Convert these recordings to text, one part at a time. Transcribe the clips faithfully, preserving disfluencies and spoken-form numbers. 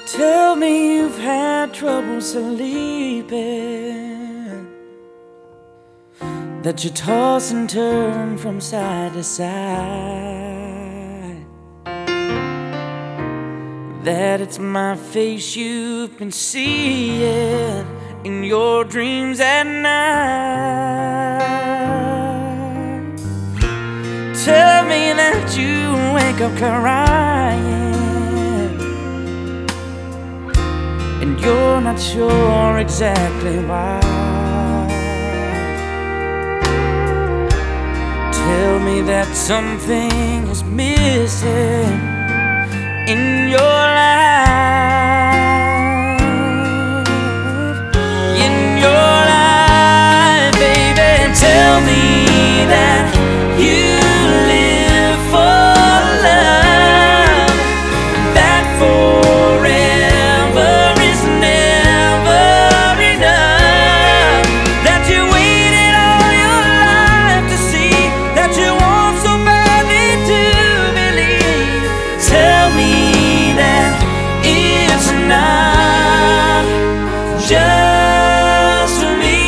Tell me you've had trouble sleeping, that you toss and turn from side to side, that it's my face you've been seeing in your dreams at night. Tell me that you wake up crying, and you're not sure exactly why. Tell me that something is missing in your life, in your life, baby. Tell me that you live for love, that forever is never enough, that you waited all your life to see, that you want so badly to believe. Tell me that it's not just me.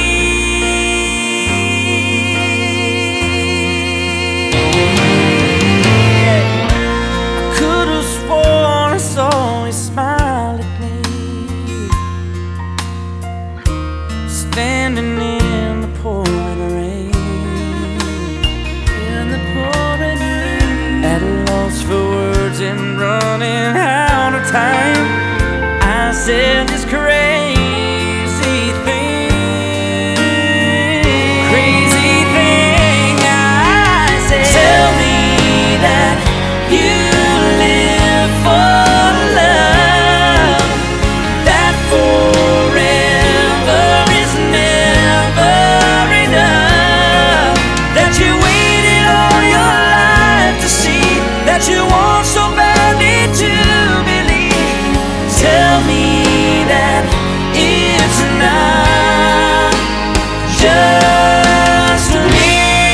I could have sworn I saw you smile at me, standing in the pouring rain, in the pouring rain, at a loss for words and running out of time. I said this crazy thing, crazy thing. I said, tell me that you live for love, that forever is never enough, that you waited all your life to see, that you want so badly to believe. Tell me that it's not just me.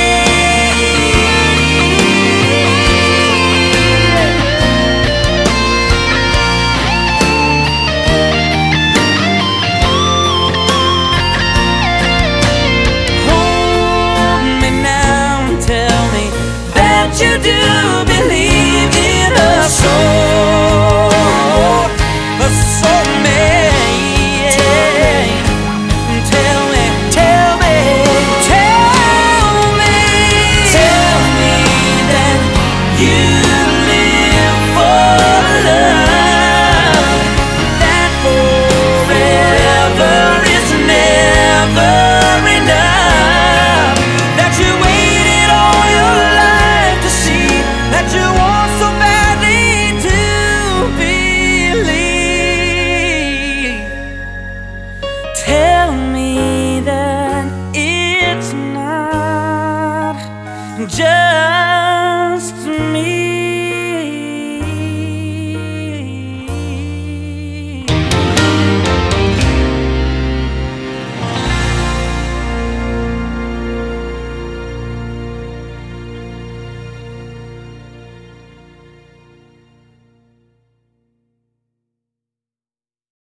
Hold me now and tell me that you do believe in a soul, a soulmate. Tell me, tell me, tell me, tell me that you live for love, that forever is never enough, that you waited all your life to see, that you want so badly to believe. Tell me that it's not just